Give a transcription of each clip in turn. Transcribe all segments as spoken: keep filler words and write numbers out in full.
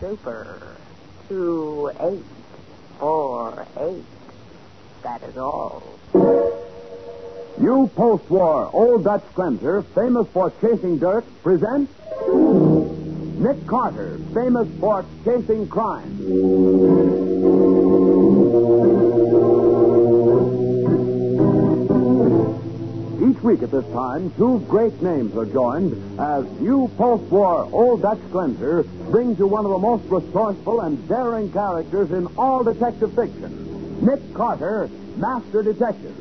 Super two eight four eight. That is all. New post-war Old Dutch cleanser, famous for chasing dirt, presents Nick Carter, famous for chasing crime. Each week at this time, two great names are joined as new post-war Old Dutch cleanser brings you one of the most resourceful and daring characters in all detective fiction, Nick Carter, Master Detective.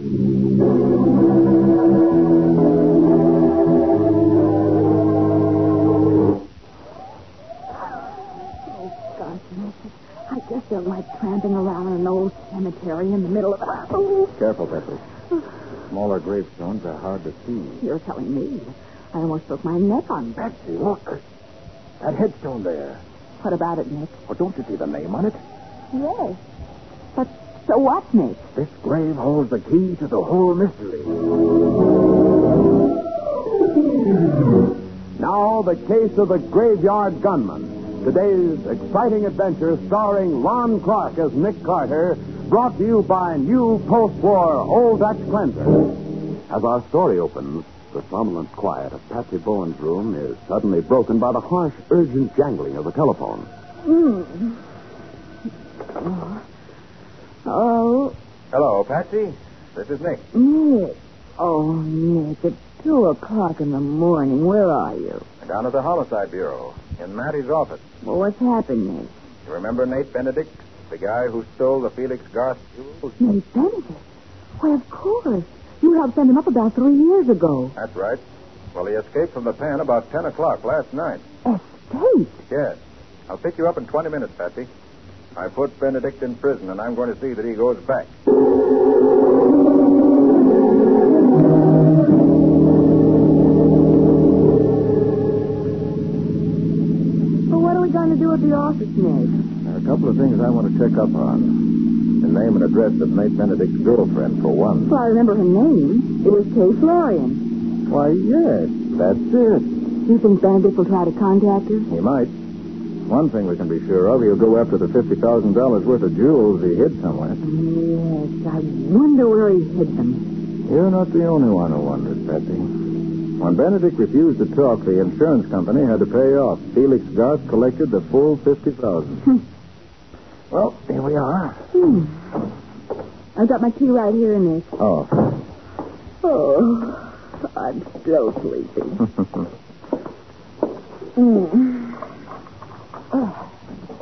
Oh, gosh, Nick. I guess they're like tramping around in an old cemetery in the middle of a... Oh. Careful, Betsy. Smaller gravestones are hard to see. You're telling me. I almost broke my neck on that. Betsy, look. That headstone there. What about it, Nick? Oh, don't you see the name on it? Yes. But so what, Nick? This grave holds the key to the whole mystery. Now, the case of the Graveyard Gunman. Today's exciting adventure starring Lon Clark as Nick Carter, brought to you by new post-war Old Dutch cleanser. As our story opens, the somnolent quiet of Patsy Bowen's room is suddenly broken by the harsh, urgent jangling of the telephone. Hmm. Oh. oh. Hello, Patsy. This is Nick. Nick. Oh, Nick, it's two o'clock in the morning. Where are you? Down at the Homicide Bureau, in Mattie's office. Well, what's happened, Nick? You remember Nate Benedict, the guy who stole the Felix Garth jewels? Nate Benedict? Why, of course. You helped send him up about three years ago. That's right. Well, he escaped from the pen about ten o'clock last night. Escaped? Yes. I'll pick you up in twenty minutes, Patsy. I put Benedict in prison, and I'm going to see that he goes back. Well, what are we going to do at the office, Nick? There are a couple of things I want to check up on. The name and address of Nate Benedict's girlfriend, for one. Well, I remember her name. It was Kay Florian. Why, yes, that's it. Do you think Benedict will try to contact her? He might. One thing we can be sure of, he'll go after the fifty thousand dollars worth of jewels he hid somewhere. Yes, I wonder where he hid them. You're not the only one who wonders, Patsy. When Benedict refused to talk, the insurance company had to pay off. Felix Garth collected the full fifty thousand dollars. Well, here we are. Hmm. I've got my key right here, Nick. Oh. Oh, I'm so sleepy. mm. oh.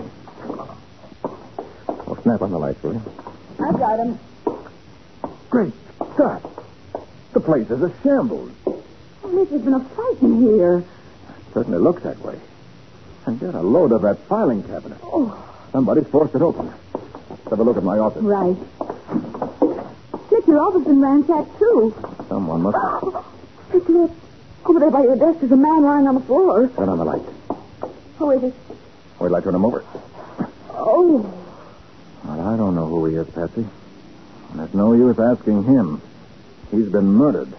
Well, snap on the lights, will you? I've got him. Great Scott. The place is a shambles. Oh, Nick, there's been a fight in here. Certainly looks that way. And get a load of that filing cabinet. Oh. Somebody's forced it open. Let's have a look at my office. Right. Nick, your office has been ransacked, too. Someone must have... Oh, Nick, look. Over there by your desk, there's a man lying on the floor. Turn on the light. Who is it? Wait till I turn him over. Oh. Well, I don't know who he is, Patsy. And there's no use asking him. He's been murdered.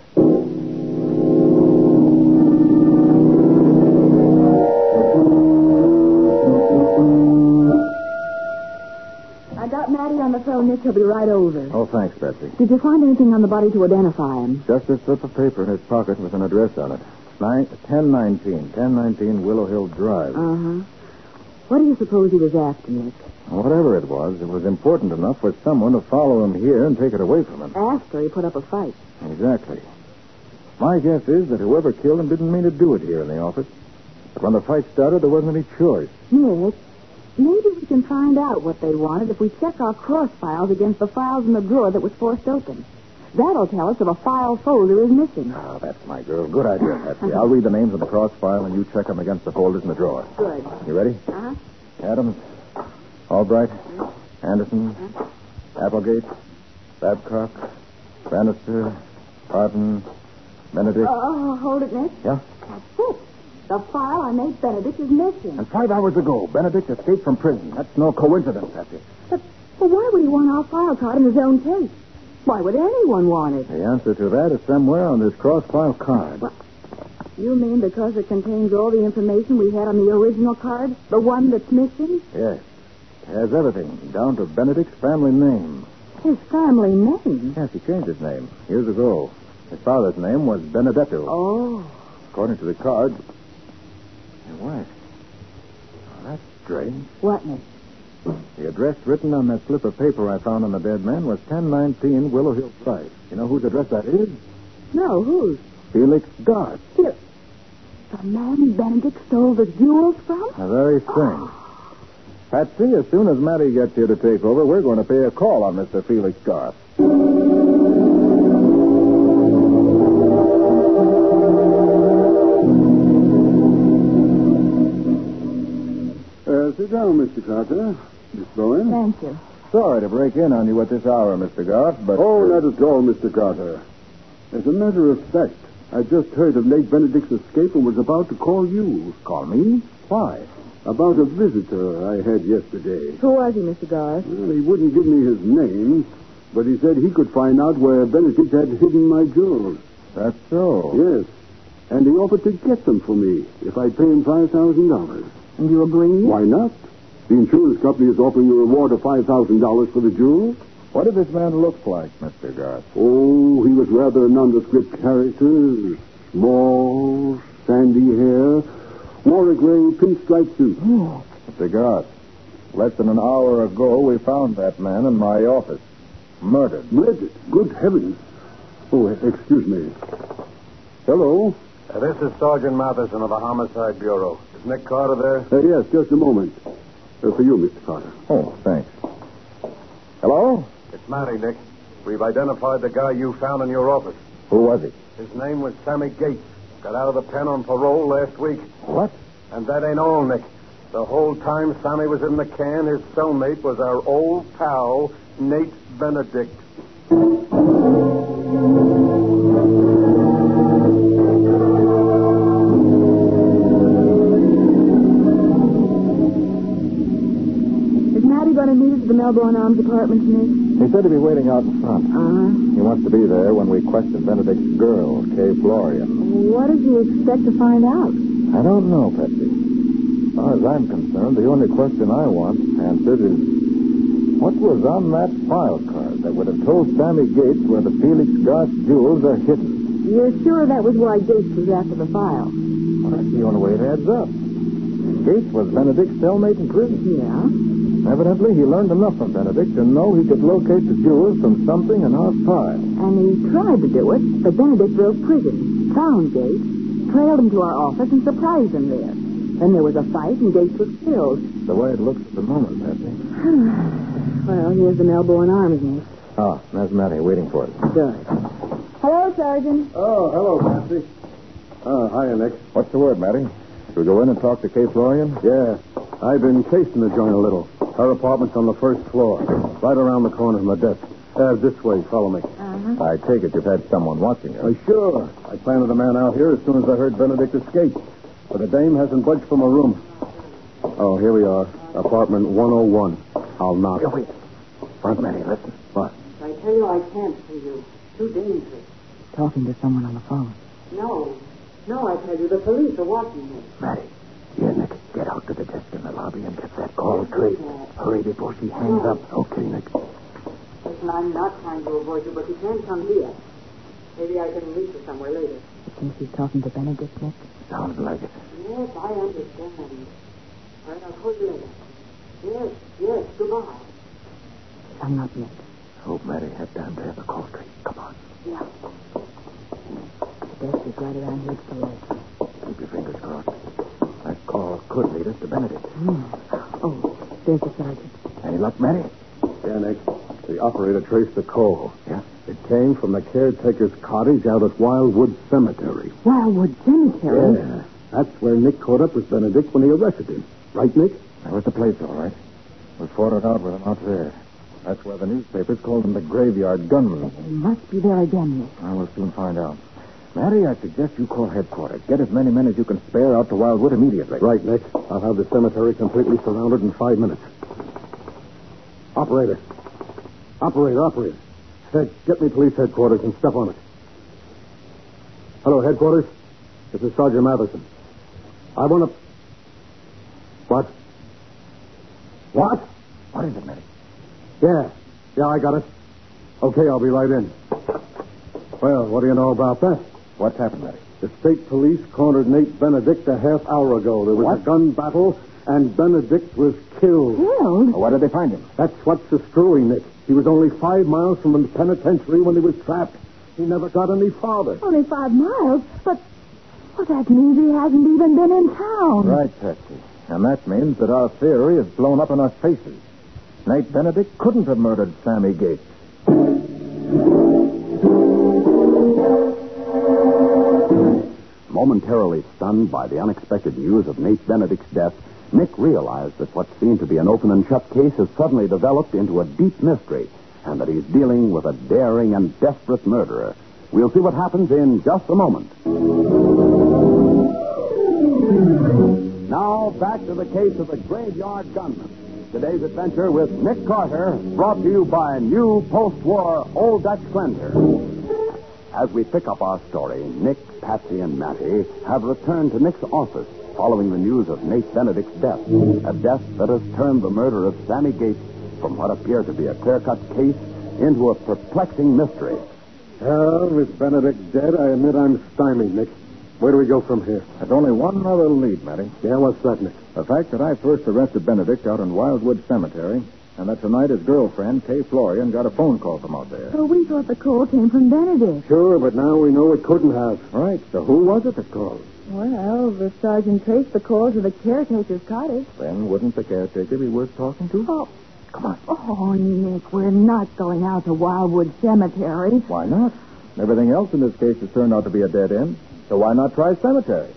I got Matty on the phone, Nick. He'll be right over. Oh, thanks, Betsy. Did you find anything on the body to identify him? Just this slip of paper in his pocket with an address on it. Nine, ten nineteen. ten nineteen Willow Hill Drive. Uh-huh. What do you suppose he was after, Nick? Whatever it was, it was important enough for someone to follow him here and take it away from him. After he put up a fight. Exactly. My guess is that whoever killed him didn't mean to do it here in the office. But when the fight started, there wasn't any choice. Nick, maybe we can find out what they wanted if we check our cross files against the files in the drawer that was forced open. That'll tell us if a file folder is missing. Oh, that's my girl. Good idea, Patsy. I'll read the names on the cross file, and you check them against the folders in the drawer. Good. You ready? Uh-huh. Adams, Albright, Mm-hmm. Anderson, Uh-huh. Applegate, Babcock, Bannister, Barton, Benedict. Oh, hold it, Nick. Yeah? That's it. The file on Nate Benedict is missing. And five hours ago, Benedict escaped from prison. That's no coincidence, Patsy. But, but why would he want our file card in his own case? Why would anyone want it? The answer to that is somewhere on this cross file card. Well, You mean because it contains all the information we had on the original card? The one that's missing? Yes. It has everything, down to Benedict's family name. His family name? Yes, he changed his name years ago. His father's name was Benedetto. Oh. According to the card. Hey, what? Oh, that's strange. What, Nick? The address written on that slip of paper I found on the dead man was ten nineteen Willow Hill Drive. You know whose address that is? No, whose? Felix Garth. Here. The man Benedict stole the jewels from? A very strange. Patsy, as soon as Matty gets here to take over, we're going to pay a call on Mister Felix Garth. Uh, sit down, Mister Carter. Miss Bowen. Thank you. Sorry to break in on you at this hour, Mister Garth, but... Oh, not at all, Mister Carter. As a matter of fact, I just heard of Lake Benedict's escape and was about to call you. Call me? Why? About a visitor I had yesterday. Who was he, Mister Garth? Well, he wouldn't give me his name, but he said he could find out where Benedict had hidden my jewels. That's so. Yes. And he offered to get them for me if I'd pay him five thousand dollars. And you agreed? Why not? The insurance company is offering a reward of five thousand dollars for the jewels. What did this man look like, Mister Garth? Oh, he was rather a nondescript character. Small, sandy hair. Wore a gray pinstripe suit. Oh. Mister Garth, less than an hour ago, we found that man in my office. Murdered. Murdered? Good heavens. Oh, excuse me. Hello? Uh, this is Sergeant Matheson of the Homicide Bureau. Is Nick Carter there? Uh, yes, just a moment. Uh, for you, Mister Carter. Oh, thanks. Hello? It's Matty, Nick. We've identified the guy you found in your office. Who was he? His name was Sammy Gates. Got out of the pen on parole last week. What? And that ain't all, Nick. The whole time Sammy was in the can, his cellmate was our old pal, Nate Benedict. Is Matty going to meet us at the Melbourne Arms apartments, Nick? He said he'd be waiting out in front. Uh-huh. He wants to be there when we question Benedict's girl, Kay Florian. What does he expect to find out? I don't know, Patsy. As far as I'm concerned, the only question I want answered is, what was on that file card that would have told Sammy Gates where the Felix Garth jewels are hidden? You're sure that was why Gates was after the file? Well, that's the only way it adds up. Gates was Benedict's cellmate in prison. Yeah. Evidently, he learned enough from Benedict to know he could locate the jewels from something in our file. And he tried to do it, but Benedict drove prison, found Gates, trailed him to our office, and surprised him there. Then there was a fight, and Gates was killed. The way it looks at the moment, Patsy. Well, here's the Melbourne Arms, Nick. Ah, there's Matty waiting for us. Good. Hello, Sergeant. Oh, hello, Patsy. Oh, hiya, Nick. What's the word, Matty? Should we go in and talk to Kay Florian? Yeah. I've been casing the joint a little. Her apartment's on the first floor, right around the corner of my desk. Uh, this way, follow me. Uh-huh. I take it you've had someone watching her. Uh, sure. I planted a man out here as soon as I heard Benedict escape. But the dame hasn't budged from her room. Oh, here we are. Apartment one oh one. I'll knock. Wait. Front Matty, listen. What? I tell you, I can't see you. Too dangerous. Talking to someone on the phone. No. No, I tell you, the police are watching me. Matty. Here, Nick. Get out to the desk in the lobby and get that call straight. Hurry before she hangs up. Okay, Nick. Listen, I'm not trying to avoid you, but you can't come here. Maybe I can reach you somewhere later. You think she's talking to Benedict, Nick? Sounds like it. Yes, I understand. All right, I'll call you later. Yes, yes, goodbye. I'm not Nick. Hope Matty had time to have the call straight. Come on. Yeah. The desk is right around here to the left. Keep your fingers crossed. That call could lead us to Benedict. Hmm. Oh, there's the sergeant. Any luck, Matty? Yeah, Nick. The operator traced the call. Yeah? It came from the caretaker's cottage out at Wildwood Cemetery. Wildwood Cemetery? Yeah. That's where Nick caught up with Benedict when he arrested him. Right, Nick? That was the place, all right. We fought it out with him out there. That's why the newspapers called him the graveyard gunman. He must be there again, Nick. I will soon find out. Matty, I suggest you call headquarters. Get as many men as you can spare out to Wildwood immediately. Right, Nick. I'll have the cemetery completely surrounded in five minutes. Operator. Operator, operator. Hey, get me police headquarters and step on it. Hello, headquarters. This is Sergeant Matheson. I want to... What? What? What is it, Matty? Yeah. Yeah, I got it. Okay, I'll be right in. Well, what do you know about that? What's happened, Matty? The state police cornered Nate Benedict a half hour ago. There was What? a gun battle, and Benedict was killed. Killed? Where did they find him? That's what's so screwy, Nick. He was only five miles from the penitentiary when he was trapped. He never got any farther. Only five miles? But, well, that means he hasn't even been in town. Right, Patsy. And that means that our theory is blown up in our faces. Nate Benedict couldn't have murdered Sammy Gates. Momentarily stunned by the unexpected news of Nate Benedict's death, Nick realized that what seemed to be an open and shut case has suddenly developed into a deep mystery, and that he's dealing with a daring and desperate murderer. We'll see what happens in just a moment. Now, back to the case of the Graveyard Gunman. Today's adventure with Nick Carter, brought to you by new post-war Old Dutch Cleanser. As we pick up our story, Nick, Patsy, and Matty have returned to Nick's office following the news of Nate Benedict's death, a death that has turned the murder of Sammy Gates from what appeared to be a clear-cut case into a perplexing mystery. Well, with Benedict dead, I admit I'm stymied, Nick. Where do we go from here? There's only one other lead, Matty. Yeah, what's that, Nick? The fact that I first arrested Benedict out in Wildwood Cemetery, and that tonight his girlfriend, Kay Florian, got a phone call from out there. Oh, we thought the call came from Benedict. Sure, but now we know it couldn't have. Right, so who was it that called? Well, the sergeant traced the call to the caretaker's cottage. Then wouldn't the caretaker be worth talking to? Oh, Come on. oh, Nick, we're not going out to Wildwood Cemetery. Why not? Everything else in this case has turned out to be a dead end. So why not try cemetery?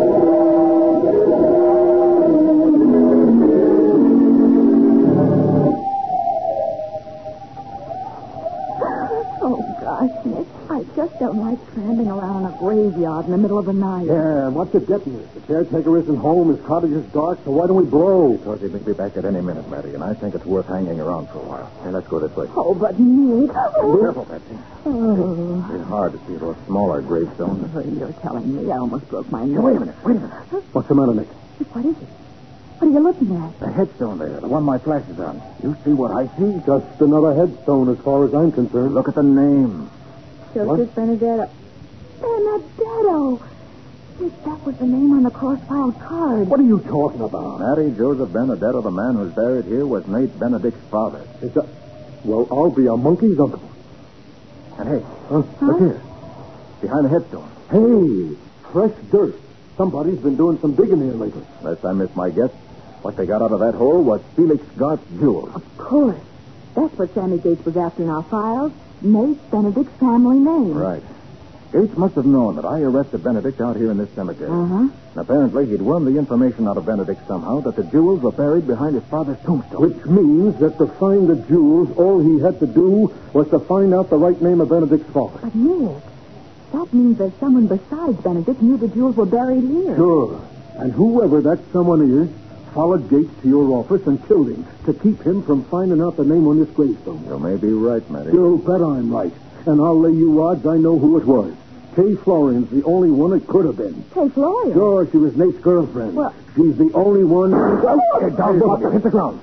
Oh, gosh, Nick, I just don't like tramping around a graveyard in the middle of the night. Yeah, and what's it getting us? The caretaker isn't home, his cottage is dark, so why don't we blow? Because he may be back at any minute, Matty, and I think it's worth hanging around for a while. Hey, let's go this way. Oh, but Nick... Oh, Careful, Patsy. oh. It's hard to see those smaller gravestones. You're telling me I almost broke my Hey, nose. wait a minute, wait a minute. What's the matter, Nick? Nick, what is it? What are you looking at? The headstone there, the one my flash is on. You see what I see? Just another headstone as far as I'm concerned. Look at the name. Joseph Benedetto. Benedetto! Nick, that was the name on the cross-filed card. What are you talking about? Matty Joseph Benedetto, the man who's buried here, was Nate Benedict's father. It's a... Well, I'll be a monkey's uncle. And hey, Huh? look here. Behind the headstone. Hey, fresh dirt. Somebody's been doing some digging here lately. Unless I missed my guess, what they got out of that hole was Felix Garth's jewels. Of course. That's what Sammy Gates was after in our files. Nate Benedict's family name. Right. Gates must have known that I arrested Benedict out here in this cemetery. Uh-huh. And apparently he'd wormed the information out of Benedict somehow that the jewels were buried behind his father's tombstone. Which means that to find the jewels, all he had to do was to find out the right name of Benedict's father. But, Nick, that means that someone besides Benedict knew the jewels were buried here. Sure. And whoever that someone is followed Gates to your office and killed him to keep him from finding out the name on this gravestone. You may be right, Matty. You bet I'm right. And I'll lay you odds I know who it was. Kay Florian's the only one it could have been. Kay Florian? Sure, she was Nate's girlfriend. Well- She's the only one... Hey, down, both of you. Hit the ground.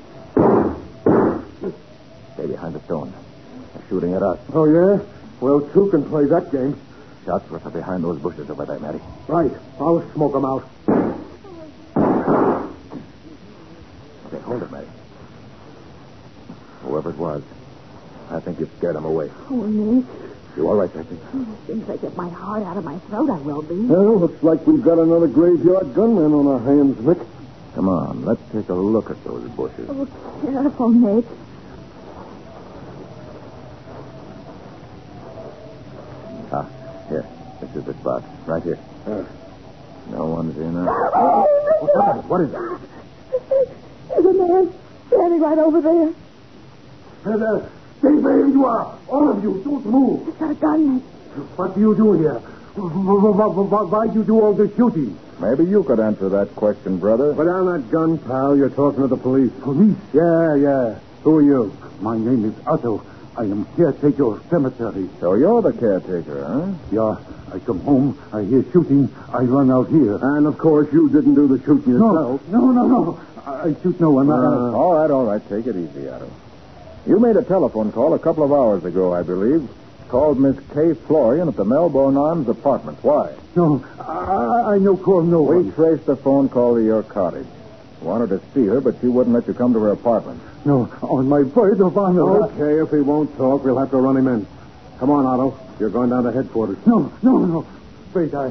Stay behind the stone. They're shooting at us. Oh, yeah? Well, two can play that game. Shots were from behind those bushes over there, Matty. Right. I'll smoke them out. Okay, hold it, Matty. Whoever it was, I think you've scared them away. Oh, Nick. You all right, Patsy? As soon as I get my heart out of my throat, I will be. Well, looks like we've got another graveyard gunman on our hands, Nick. Come on, let's take a look at those bushes. Oh, careful, Nick. Ah, here. This is the spot. Right here. Uh, No one's in there. What's that? What is it? There's a man standing right over there. Hey there. Stay where you are. All of you. Don't move. He's got a gun, Nick. What do you do here? Why'd you do all this shooting? Maybe you could answer that question, brother. Put down that gun, pal. You're talking to the police. Police? Yeah, yeah. Who are you? My name is Otto. I am caretaker of cemetery. So you're the caretaker, huh? Yeah, I come home, I hear shooting, I run out here. And, of course, you didn't do the shooting No, yourself. no, no, no. I, I shoot no one. Uh, I- all right, all right. Take it easy, Otto. You made a telephone call a couple of hours ago, I believe. Called Miss Kay Florian at the Melbourne Arms apartment. Why? No, I, I no call no We one. traced the phone call to your cottage. Wanted to see her, but she wouldn't let you come to her apartment. No, on my word of honor. Okay, if he won't talk, we'll have to run him in. Come on, Otto. You're going down to headquarters. No, no, no. Wait, I...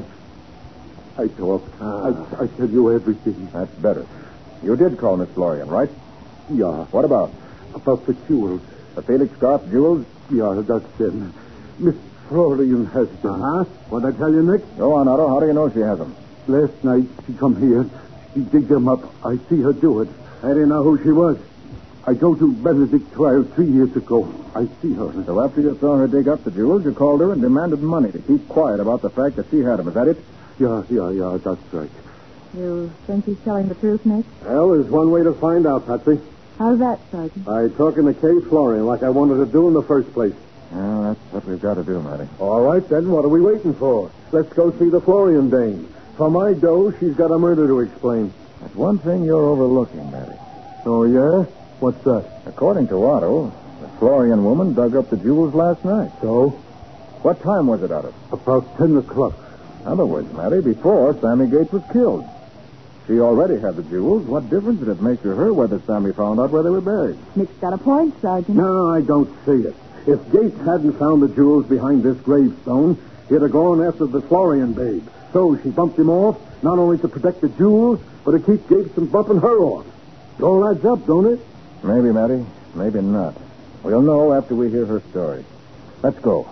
I talk. Ah. I, I tell you everything. That's better. You did call Miss Florian, right? Yeah, What about? about the jewels. The Felix Garth jewels? Yeah, that's them. Miss Florian has them. Uh-huh. What'd I tell you, Nick? Go on, Otto. How do you know she has them? Last night, she come here. She dig them up. I see her do it. I didn't know who she was. I go to Benedict trial three years ago. I see her. So after you saw her dig up the jewels, you called her and demanded money to keep quiet about the fact that she had them. Is that it? Yeah, yeah, yeah, that's right. You think he's telling the truth, Nick? Well, there's one way to find out, Patsy. How's that, Sergeant? By talking to Kay Florian like I wanted to do in the first place. Yeah, that's what we've got to do, Matty. All right, then. What are we waiting for? Let's go see the Florian dame. For my dough, she's got a murder to explain. There's one thing you're overlooking, Matty. Oh, yeah? What's that? According to Otto, the Florian woman dug up the jewels last night. So? What time was it, Otto? About ten o'clock. In other words, Matty, before Sammy Gates was killed. She already had the jewels. What difference did it make to her whether Sammy found out where they were buried? Nick's got a point, Sergeant. No, I don't see it. If Gates hadn't found the jewels behind this gravestone, he'd have gone after the Florian babe. So she bumped him off, not only to protect the jewels, but to keep Gates from bumping her off. It all adds up, don't it? Maybe, Matty. Maybe not. We'll know after we hear her story. Let's go.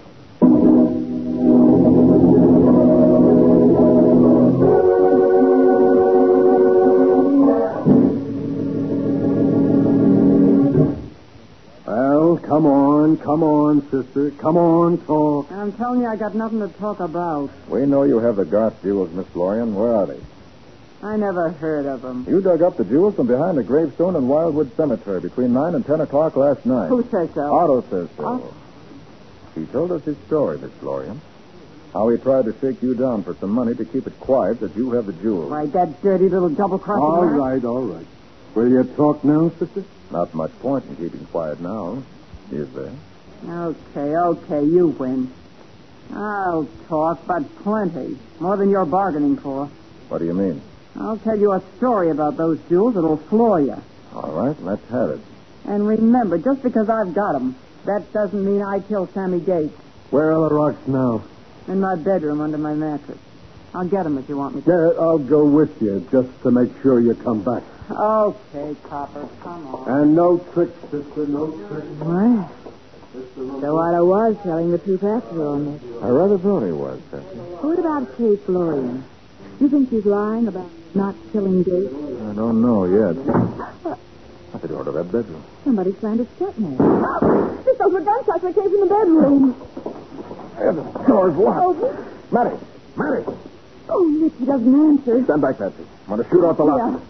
Well, come on, come on, sister. Come on, talk. I'm telling you, I got nothing to talk about. We know you have the Garth jewels, Miss Florian. Where are they? I never heard of them. You dug up the jewels from behind the gravestone in Wildwood Cemetery between nine and ten o'clock last night. Who says so? Otto says so. Otto? He told us his story, Miss Florian. How he tried to shake you down for some money to keep it quiet that you have the jewels. Why, that dirty little double-crossing All rat. right, all right. Will you talk now, sister? Not much point in keeping quiet now, is there? Okay, okay, you win. I'll talk, but plenty. More than you're bargaining for. What do you mean? I'll tell you a story about those jewels that'll floor you. All right, let's have it. And remember, just because I've got them, that doesn't mean I killed Sammy Gates. Where are the rocks now? In my bedroom under my mattress. I'll get them if you want me to. Yeah, I'll go with you just to make sure you come back. Okay, Copper, come on. And no tricks, sister, no tricks. Well, so Otto was telling the truth after all, Nick. I rather thought he was, Patsy. What about Kay Florian? You think she's lying about not killing Gates? I don't know yet. At the door to that bedroom. Somebody slammed a step in there. It's those were gunshots that came from the bedroom. Hey, the door's locked. Oh, Matty! Matty! oh, Nick, he doesn't answer. Stand back, Patsy. I want to shoot off the lock. Yeah.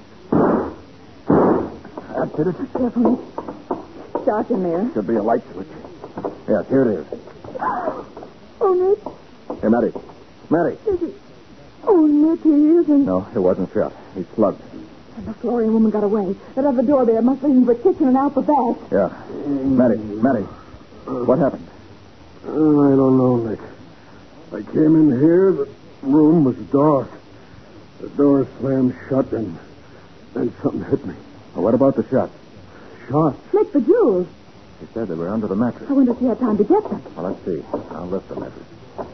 That's it. Careful, Nick. Dark in there. Should be a light switch. Yes, here it is. Oh, Nick. Hey, Matty. Matty. Is it? Oh, Nick, he isn't. No, it wasn't shot. He's slugged. And the Florian woman got away. That other door there must lead into the kitchen and out the back. Yeah. Matty. Matty. What happened? Oh, I don't know, Nick. I came in here, the room was dark. The door slammed shut, and then something hit me. Well, what about the shot? Shot. Nick, the jewels. He said they were under the mattress. I wonder if he had time to get them. Well, let's see. I'll lift the mattress.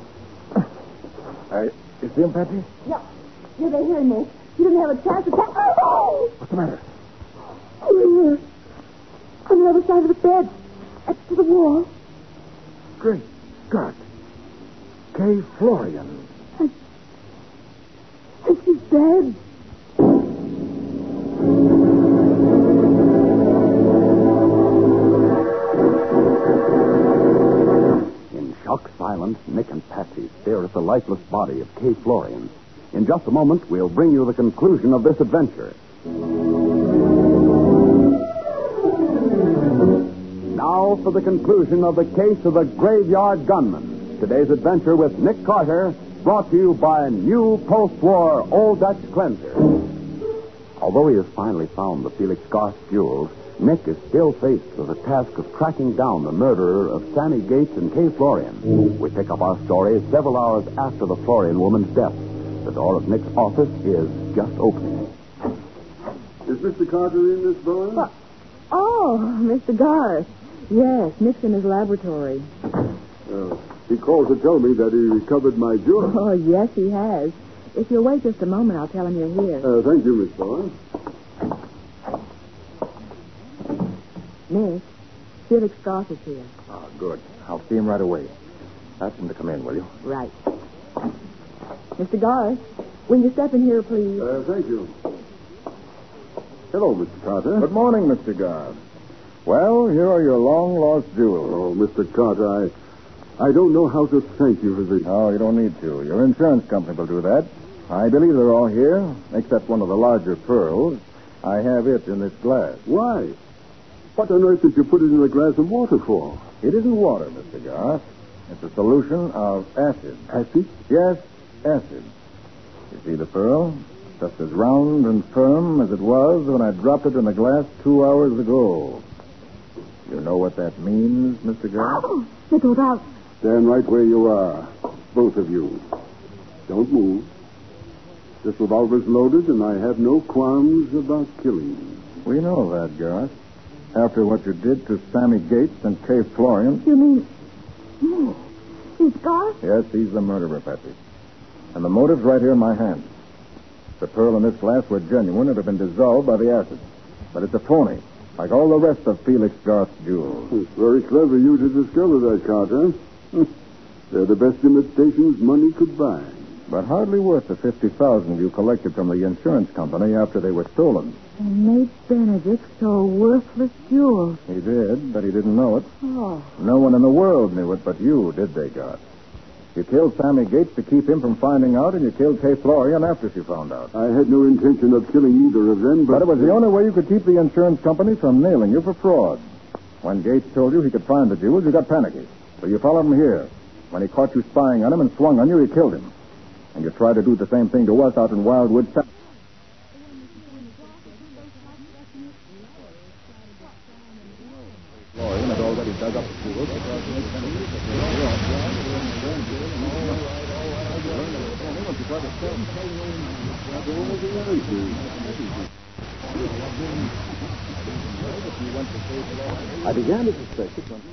Uh, you see him, Patsy? Yeah. Yeah, they're here, Nick. You didn't have a chance to catch... Oh! What's the matter? Oh, here. On the other side of the bed. Next to the wall. Great God. Kay Florian. And she's dead. In shocked silence, Nick and Patsy stare at the lifeless body of Kay Florian. In just a moment, we'll bring you the conclusion of this adventure. Now, now for the conclusion of the case of the Graveyard Gunman. Today's adventure with Nick Carter, brought to you by new post-war Old Dutch Cleanser. Although he has finally found the Felix Garth jewels, Nick is still faced with the task of tracking down the murderer of Sammy Gates and Kay Florian. We pick up our story several hours after the Florian woman's death. The door of Nick's office is just opening. Is Mister Carter in, Miss Bowen? What? Oh, Mister Garth. Yes, Nick's in his laboratory. Uh, he called to tell me that he recovered my jewels. Oh, yes, he has. If you'll wait just a moment, I'll tell him you're here. Uh, thank you, Miss Bowen. Nick, Felix Garth is here. Ah, good. I'll see him right away. Ask him to come in, will you? Right. Mister Garth, will you step in here, please? Uh, thank you. Hello, Mister Carter. Good morning, Mister Garth. Well, here are your long-lost jewels. Oh, Mister Carter, I, I don't know how to thank you for this. Oh, you don't need to. Your insurance company will do that. I believe they're all here, except one of the larger pearls. I have it in this glass. Why? What on earth did you put it in a glass of water for? It isn't water, Mister Garth. It's a solution of acid. Acid? Yes, acid. You see the pearl? Just as round and firm as it was when I dropped it in the glass two hours ago. You know what that means, Mister Garth? Oh, Nick, look out. Stand right where you are, both of you. Don't move. This revolver's loaded, and I have no qualms about killing you. We know that, Garth. After what you did to Sammy Gates and Kay Florian. You mean... No. It's Garth? Yes, he's the murderer, Patsy. And the motive's right here in my hand. The pearl and this glass were genuine and have been dissolved by the acid. But it's a phony, like all the rest of Felix Garth's jewels. It's very clever of you to discover that, Carter. They're the best imitations money could buy. But hardly worth the fifty thousand dollars you collected from the insurance company after they were stolen. And Nate Benedict stole worthless jewels. He did, but he didn't know it. Oh. No one in the world knew it but you, did they, Garth? You killed Sammy Gates to keep him from finding out, and you killed Kay Florian after she found out. I had no intention of killing either of them, but... But it was the only way you could keep the insurance company from nailing you for fraud. When Gates told you he could find the jewels, you got panicky. So you followed him here. When he caught you spying on him and swung on you, he killed him. And you tried to do the same thing to us out in Wildwood. Florian had already dug up the jewels because he I began to suspect it when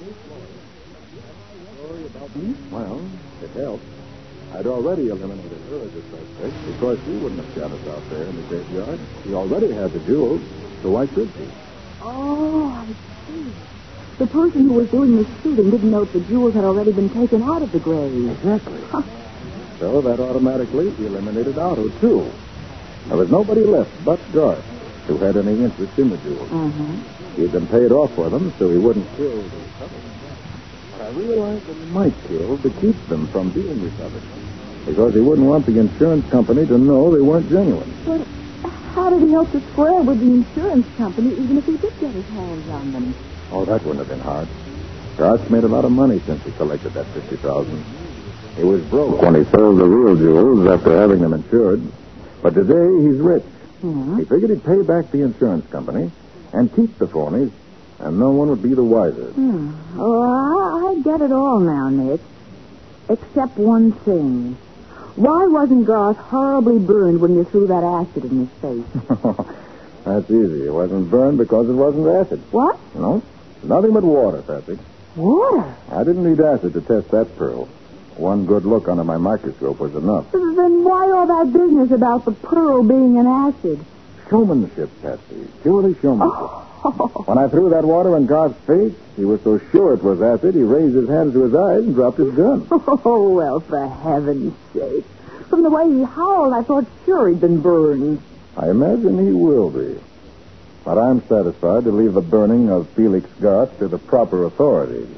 well, it helped. I'd already eliminated her as a suspect because she wouldn't have shot us out there in the graveyard. She already had the jewels, so why should she? Oh, I see. The person who was doing the shooting didn't know the jewels had already been taken out of the grave. Exactly. Huh. So that automatically eliminated Otto, too. There was nobody left but Garth who had any interest in the jewels. Uh-huh. He'd been paid off for them, so he wouldn't kill the recovered. But I realized that he might kill to keep them from being recovered, because he wouldn't want the insurance company to know they weren't genuine. But how did he hope to square with the insurance company even if he did get his hands on them? Oh, that wouldn't have been hard. Garth made a lot of money since he collected that fifty thousand dollars. He was broke when he sold the real jewels after having them insured. But today he's rich. Yeah. He figured he'd pay back the insurance company and keep the phonies, and no one would be the wiser. Hmm. Oh, I, I get it all now, Nick. Except one thing. Why wasn't Garth horribly burned when you threw that acid in his face? That's easy. It wasn't burned because it wasn't acid. What? No, nothing but water, Patsy. Water? I didn't need acid to test that pearl. One good look under my microscope was enough. Then why all that business about the pearl being an acid? Showmanship, Patsy. Purely showmanship. Oh. When I threw that water in Garth's face, he was so sure it was acid, he raised his hands to his eyes and dropped his gun. Oh, well, for heaven's sake. From the way he howled, I thought sure he'd been burned. I imagine he will be. But I'm satisfied to leave the burning of Felix Garth to the proper authorities.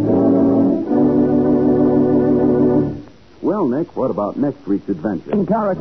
Well, Nick, what about next week's adventure? In character.